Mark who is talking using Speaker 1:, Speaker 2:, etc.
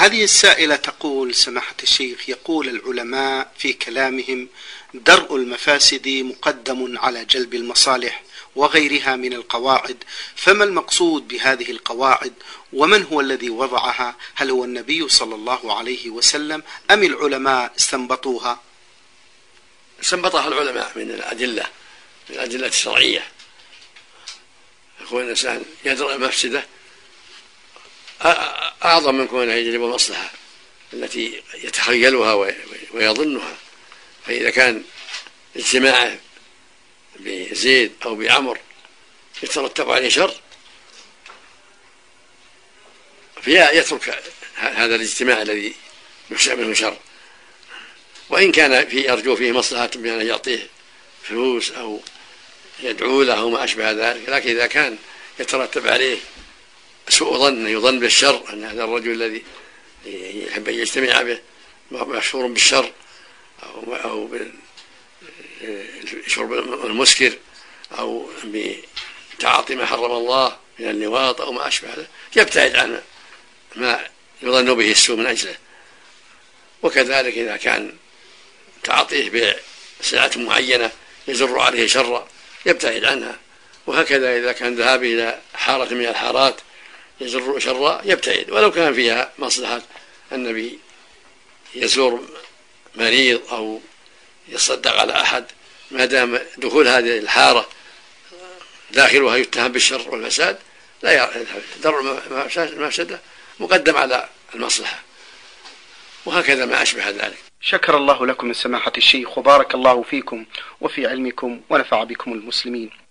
Speaker 1: هذه السائلة تقول: سماحة الشيخ، يقول العلماء في كلامهم: درء المفاسد مقدم على جلب المصالح وغيرها من القواعد، فما المقصود بهذه القواعد؟ ومن هو الذي وضعها؟ هل هو النبي صلى الله عليه وسلم أم العلماء استنبطوها؟
Speaker 2: استنبطها العلماء من الأدلة الشرعية. يكون الإنسان يدرأ المفسدة أعظم من كونه يجلب المصلحة التي يتخيلها ويظنها. فإذا كان اجتماعه بزيد أو بعمر يترتب عليه شر، فيترك هذا الاجتماع الذي يخشى منه شر، وإن كان يرجو فيه مصلحة بأن يعطيه فلوس أو يدعو له أو ما أشبه ذلك. لكن إذا كان يترتب عليه سوء ظن، يظن بالشر، أن هذا الرجل الذي يحب أن يجتمع به مشهور بالشر أو بالشرب المسكر أو بتعاطي ما حرم الله من اللواط أو ما أشبه ذلك، يبتعد عن ما يظن به السوء من أجله. وكذلك إذا كان تعاطيه بسلعة معينة يجر عليه شرا يبتعد عنها. وهكذا إذا كان ذهابه إلى حارة من الحارات يجر شرا يبتعد، ولو كان فيها مصلحة النبي يزور مريض أو يصدق على أحد، ما دام دخول هذه الحارة داخلها يتهم بالشر والفساد لا درء المفسدة مقدم على المصلحة، وهكذا ما أشبه ذلك.
Speaker 1: شكر الله لكم سماحة الشيخ، وبارك الله فيكم وفي علمكم ونفع بكم المسلمين.